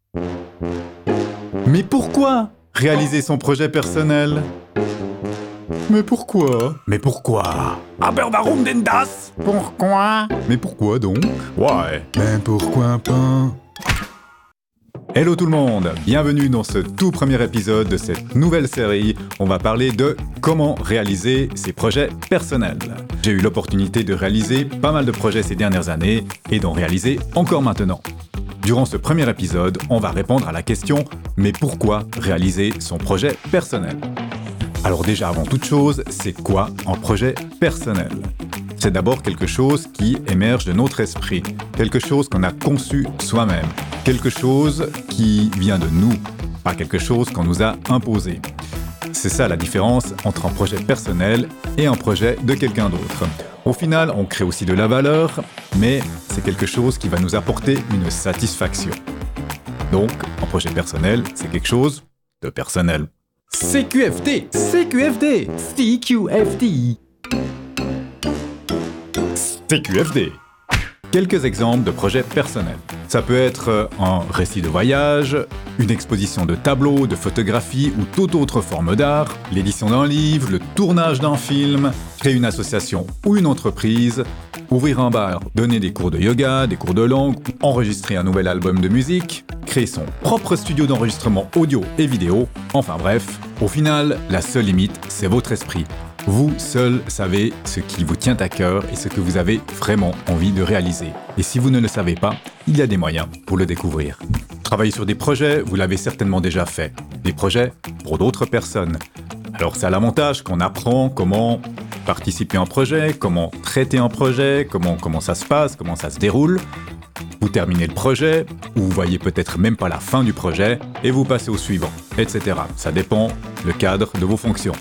Mais pourquoi réaliser son projet personnel? Mais pourquoi? Mais pourquoi? Aber warum denn das? Pourquoi? Mais pourquoi donc? Ouais. Mais pourquoi pas? Hello tout le monde, bienvenue dans ce tout premier épisode de cette nouvelle série. On va parler de comment réaliser ses projets personnels. J'ai eu l'opportunité de réaliser pas mal de projets ces dernières années et d'en réaliser encore maintenant. Durant ce premier épisode, on va répondre à la question « Mais pourquoi réaliser son projet personnel ?» Alors déjà, avant toute chose, c'est quoi un projet personnel? C'est d'abord quelque chose qui émerge de notre esprit, quelque chose qu'on a conçu soi-même, quelque chose qui vient de nous, pas quelque chose qu'on nous a imposé. C'est ça la différence entre un projet personnel et un projet de quelqu'un d'autre. Au final, on crée aussi de la valeur, mais c'est quelque chose qui va nous apporter une satisfaction. Donc, un projet personnel, c'est quelque chose de personnel. CQFD, CQFD, CQFD. CQFD. Quelques exemples de projets personnels. Ça peut être un récit de voyage, une exposition de tableaux, de photographies ou toute autre forme d'art, l'édition d'un livre, le tournage d'un film, créer une association ou une entreprise, ouvrir un bar, donner des cours de yoga, des cours de langue, enregistrer un nouvel album de musique, créer son propre studio d'enregistrement audio et vidéo, enfin bref, au final, la seule limite, c'est votre esprit. Vous seul savez ce qui vous tient à cœur et ce que vous avez vraiment envie de réaliser. Et si vous ne le savez pas, il y a des moyens pour le découvrir. Travailler sur des projets, vous l'avez certainement déjà fait. Des projets pour d'autres personnes. Alors c'est à l'avantage qu'on apprend comment participer à un projet, comment traiter un projet, comment ça se passe, comment ça se déroule. Vous terminez le projet, ou vous voyez peut-être même pas la fin du projet, et vous passez au suivant, etc. Ça dépend le cadre de vos fonctions.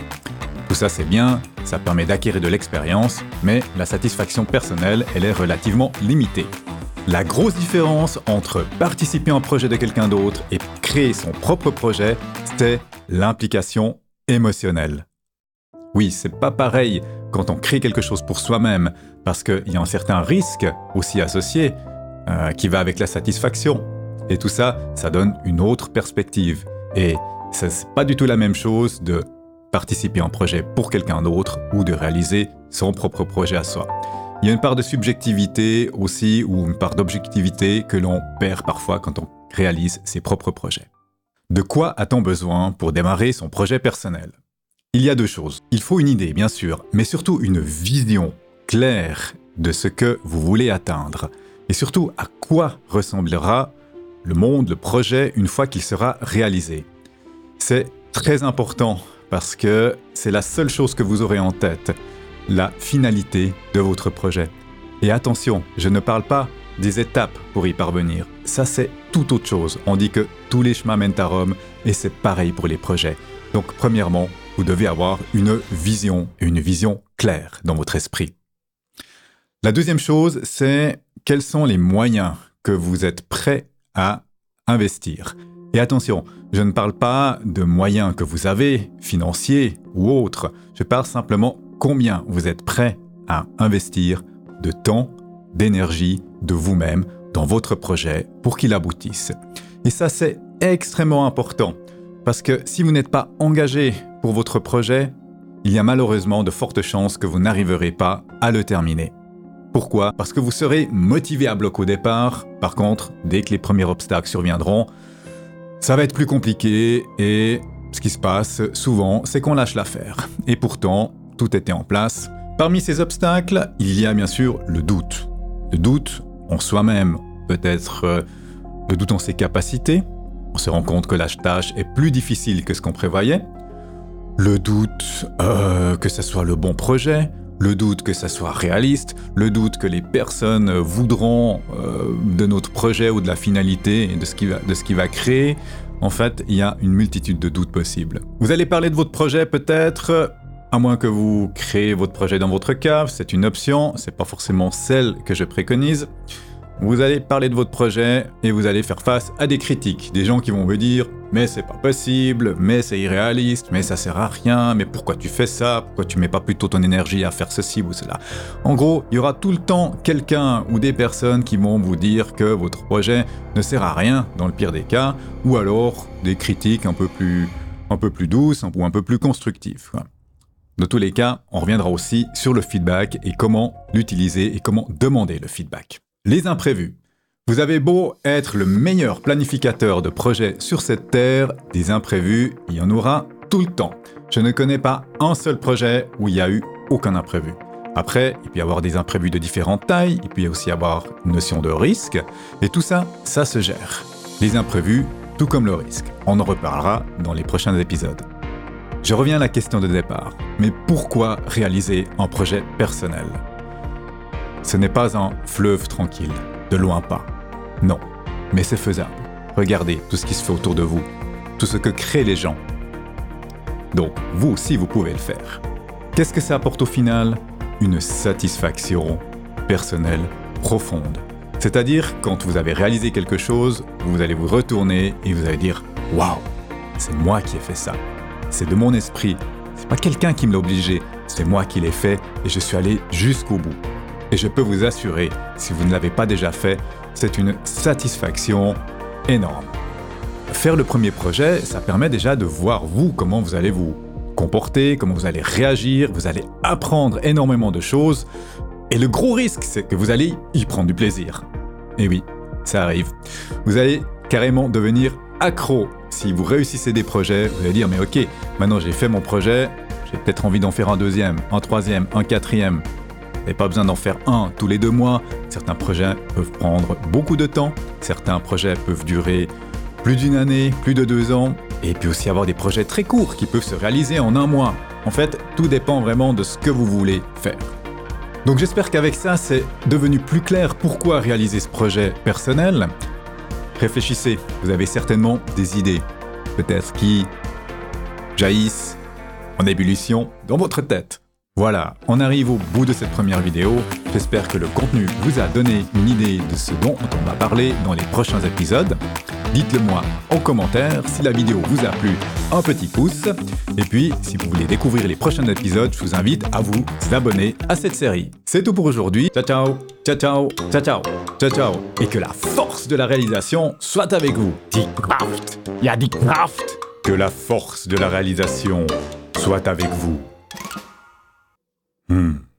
Tout ça c'est bien, ça permet d'acquérir de l'expérience, mais la satisfaction personnelle, elle est relativement limitée. La grosse différence entre participer à un projet de quelqu'un d'autre et créer son propre projet, c'est l'implication émotionnelle. Oui, c'est pas pareil quand on crée quelque chose pour soi-même, parce qu'il y a un certain risque aussi associé qui va avec la satisfaction. Et tout ça, ça donne une autre perspective. Et c'est pas du tout la même chose de participer à un projet pour quelqu'un d'autre ou de réaliser son propre projet à soi. Il y a une part de subjectivité aussi ou une part d'objectivité que l'on perd parfois quand on réalise ses propres projets. De quoi a-t-on besoin pour démarrer son projet personnel? Il y a deux choses. Il faut une idée, bien sûr, mais surtout une vision claire de ce que vous voulez atteindre et surtout à quoi ressemblera le monde, le projet, une fois qu'il sera réalisé. C'est très important parce que c'est la seule chose que vous aurez en tête, la finalité de votre projet. Et attention, je ne parle pas des étapes pour y parvenir. Ça, c'est tout autre chose. On dit que tous les chemins mènent à Rome et c'est pareil pour les projets. Donc, premièrement, vous devez avoir une vision claire dans votre esprit. La deuxième chose, c'est quels sont les moyens que vous êtes prêts à investir. Et attention, je ne parle pas de moyens que vous avez, financiers ou autres. Je parle simplement combien vous êtes prêt à investir de temps, d'énergie, de vous-même dans votre projet pour qu'il aboutisse. Et ça, c'est extrêmement important parce que si vous n'êtes pas engagé pour votre projet, il y a malheureusement de fortes chances que vous n'arriverez pas à le terminer. Pourquoi? Parce que vous serez motivé à bloc au départ. Par contre, dès que les premiers obstacles surviendront, ça va être plus compliqué et ce qui se passe souvent, c'est qu'on lâche l'affaire. Et pourtant, tout était en place. Parmi ces obstacles, il y a bien sûr le doute. Le doute en soi-même, peut-être le doute en ses capacités. On se rend compte que la tâche est plus difficile que ce qu'on prévoyait. Le doute que ce soit le bon projet. Le doute que ça soit réaliste, le doute que les personnes voudront de notre projet ou de la finalité et de ce qui va créer. En fait, il y a une multitude de doutes possibles. Vous allez parler de votre projet peut-être, à moins que vous créez votre projet dans votre cave, c'est une option, c'est pas forcément celle que je préconise. vous allez parler de votre projet et vous allez faire face à des critiques. Des gens qui vont vous dire « mais c'est pas possible, mais c'est irréaliste, mais ça sert à rien, mais pourquoi tu fais ça, pourquoi tu mets pas plutôt ton énergie à faire ceci ou cela ?» En gros, il y aura tout le temps quelqu'un ou des personnes qui vont vous dire que votre projet ne sert à rien dans le pire des cas, ou alors des critiques un peu plus douces ou un peu plus constructives. Dans tous les cas, on reviendra aussi sur le feedback et comment l'utiliser et comment demander le feedback. Les imprévus. Vous avez beau être le meilleur planificateur de projets sur cette terre, des imprévus, il y en aura tout le temps. Je ne connais pas un seul projet où il n'y a eu aucun imprévu. Après, il peut y avoir des imprévus de différentes tailles, il peut aussi y avoir une notion de risque, et tout ça, ça se gère. Les imprévus, tout comme le risque. On en reparlera dans les prochains épisodes. Je reviens à la question de départ. Mais pourquoi réaliser un projet personnel ? Ce n'est pas un fleuve tranquille, de loin pas. Non, mais c'est faisable. Regardez tout ce qui se fait autour de vous, tout ce que créent les gens. Donc, vous aussi, vous pouvez le faire. Qu'est-ce que ça apporte au final ? Une satisfaction personnelle profonde. C'est-à-dire, quand vous avez réalisé quelque chose, vous allez vous retourner et vous allez dire « Waouh, c'est moi qui ai fait ça. C'est de mon esprit. C'est pas quelqu'un qui me l'a obligé. C'est moi qui l'ai fait et je suis allé jusqu'au bout. » Et je peux vous assurer, si vous ne l'avez pas déjà fait, c'est une satisfaction énorme. Faire le premier projet, ça permet déjà de voir vous, comment vous allez vous comporter, comment vous allez réagir, vous allez apprendre énormément de choses. Et le gros risque, c'est que vous allez y prendre du plaisir. Et oui, ça arrive. Vous allez carrément devenir accro. Si vous réussissez des projets, vous allez dire « mais ok, maintenant j'ai fait mon projet, j'ai peut-être envie d'en faire un deuxième, un troisième, un quatrième. » Vous n'avez pas besoin d'en faire un tous les 2 mois. Certains projets peuvent prendre beaucoup de temps. Certains projets peuvent durer plus d'1 année, plus de 2 ans. Et puis aussi avoir des projets très courts qui peuvent se réaliser en 1 mois. En fait, tout dépend vraiment de ce que vous voulez faire. Donc j'espère qu'avec ça, c'est devenu plus clair pourquoi réaliser ce projet personnel. Réfléchissez, vous avez certainement des idées, peut-être qui jaillissent en ébullition dans votre tête. Voilà, on arrive au bout de cette première vidéo. J'espère que le contenu vous a donné une idée de ce dont on va parler dans les prochains épisodes. Dites-le moi en commentaire. Si la vidéo vous a plu, un petit pouce. Et puis, si vous voulez découvrir les prochains épisodes, je vous invite à vous abonner à cette série. C'est tout pour aujourd'hui. Ciao, ciao, ciao, ciao, ciao, ciao, ciao, ciao. Et que la force de la réalisation soit avec vous. Die Kraft. Ja, die Kraft. Que la force de la réalisation soit avec vous.